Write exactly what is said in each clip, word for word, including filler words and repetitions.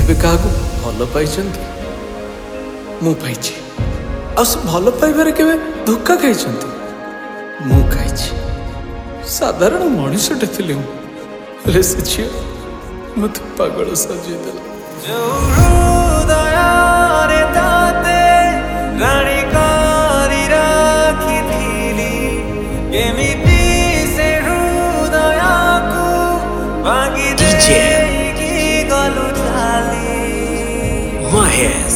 केबे कागु भल पाइछंती मु पाइछि आ से भल पाइबारे केबे धोखा खाइछंती मु खाइछि साधारण मनुष्यटे थिले मु हेले से झियो मते पागल सजे देला जो हृदय ताते रानी करी राखिथिली केमिति से हृदय को भांगी देकी गलु चाली महेश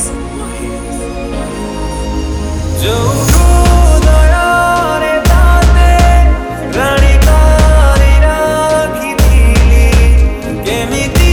जो हृदय ताते रानी करी राखिथिली केमिति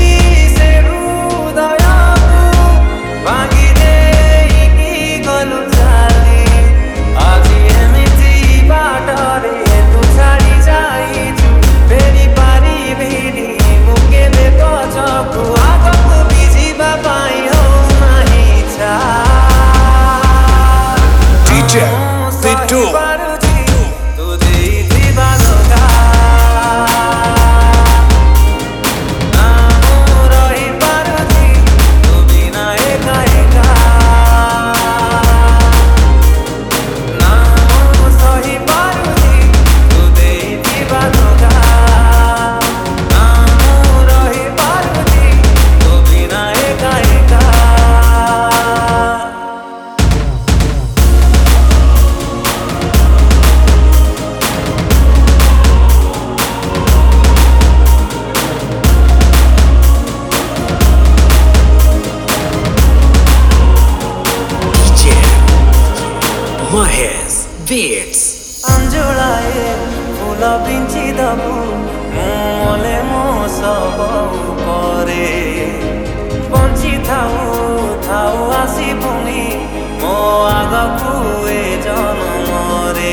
महेश बीट्स अंजुलाए फूल बिंची दबु मोले मो सब करे बंची थाऊ थाऊ आसी पुनी मो आगकु ए जन्मरे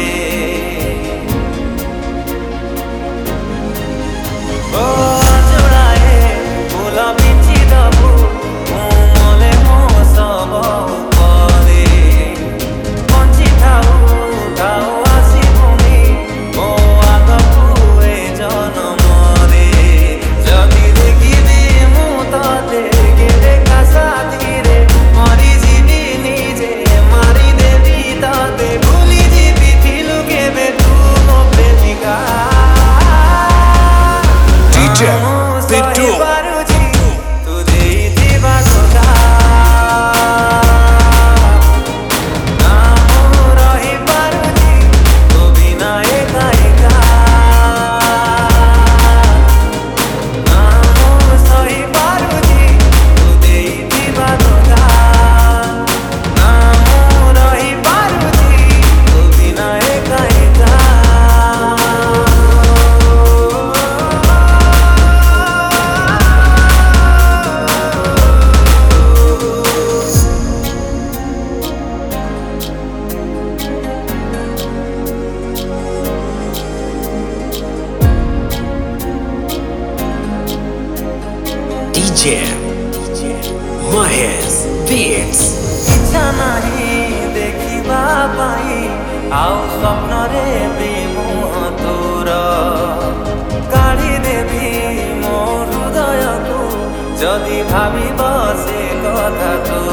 ओ अंजुलाए फूल बिंची दबु मोले मो सब महेश बीट्स इच्छा नहीं देखिबा पाई आउ स्वप्न रे भी मुह तोर काढ़ी देवी मो हृदय को जदि भाविब से कथा तो